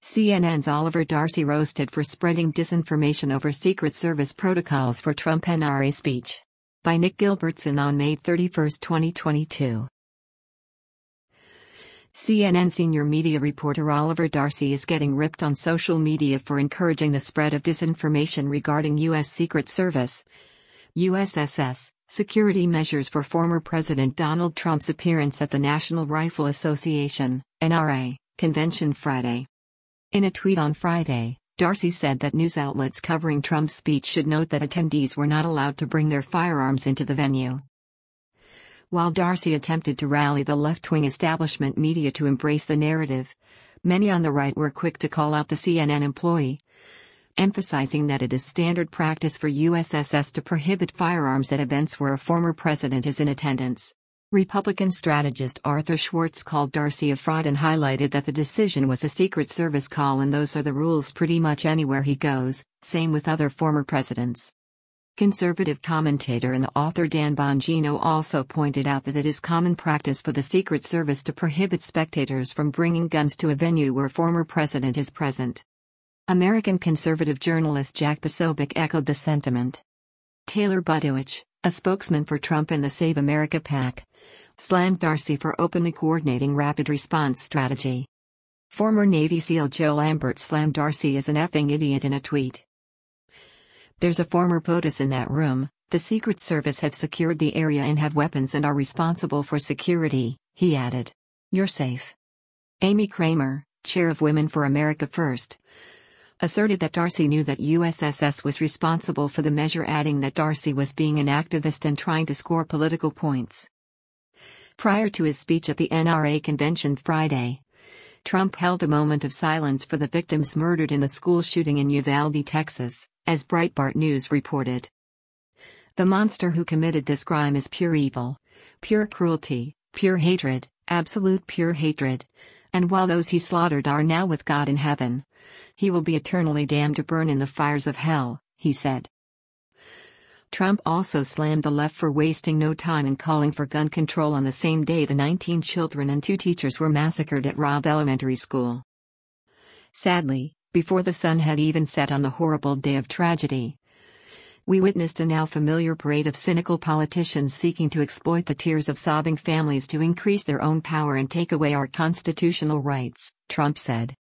CNN's Oliver Darcy roasted for spreading disinformation over Secret Service protocols for Trump NRA speech. By Nick Gilbertson on May 31, 2022. CNN senior media reporter Oliver Darcy is getting ripped on social media for encouraging the spread of disinformation regarding U.S. Secret Service, USSS, security measures for former President Donald Trump's appearance at the National Rifle Association, NRA, convention Friday. In a tweet on Friday, Darcy said that news outlets covering Trump's speech should note that attendees were not allowed to bring their firearms into the venue. While Darcy attempted to rally the left-wing establishment media to embrace the narrative, many on the right were quick to call out the CNN employee, emphasizing that it is standard practice for USSS to prohibit firearms at events where a former president is in attendance. Republican strategist Arthur Schwartz called Darcy a fraud and highlighted that the decision was a Secret Service call and those are the rules pretty much anywhere he goes, same with other former presidents. Conservative commentator and author Dan Bongino also pointed out that it is common practice for the Secret Service to prohibit spectators from bringing guns to a venue where former president is present. American conservative journalist Jack Posobiec echoed the sentiment. Taylor Budowich, a spokesman for Trump and the Save America PAC, slammed Darcy for openly coordinating rapid response strategy. Former Navy SEAL Joe Lambert slammed Darcy as an effing idiot in a tweet. There's a former POTUS in that room, the Secret Service have secured the area and have weapons and are responsible for security, he added. You're safe. Amy Kramer, chair of Women for America First, asserted that Darcy knew that USSS was responsible for the measure, adding that Darcy was being an activist and trying to score political points. Prior to his speech at the NRA convention Friday, Trump held a moment of silence for the victims murdered in the school shooting in Uvalde, Texas, as Breitbart News reported. The monster who committed this crime is pure evil, pure cruelty, pure hatred, absolute pure hatred, and while those he slaughtered are now with God in heaven, he will be eternally damned to burn in the fires of hell, he said. Trump also slammed the left for wasting no time in calling for gun control on the same day the 19 children and 2 teachers were massacred at Robb Elementary School. Sadly, before the sun had even set on the horrible day of tragedy, we witnessed a now familiar parade of cynical politicians seeking to exploit the tears of sobbing families to increase their own power and take away our constitutional rights, Trump said.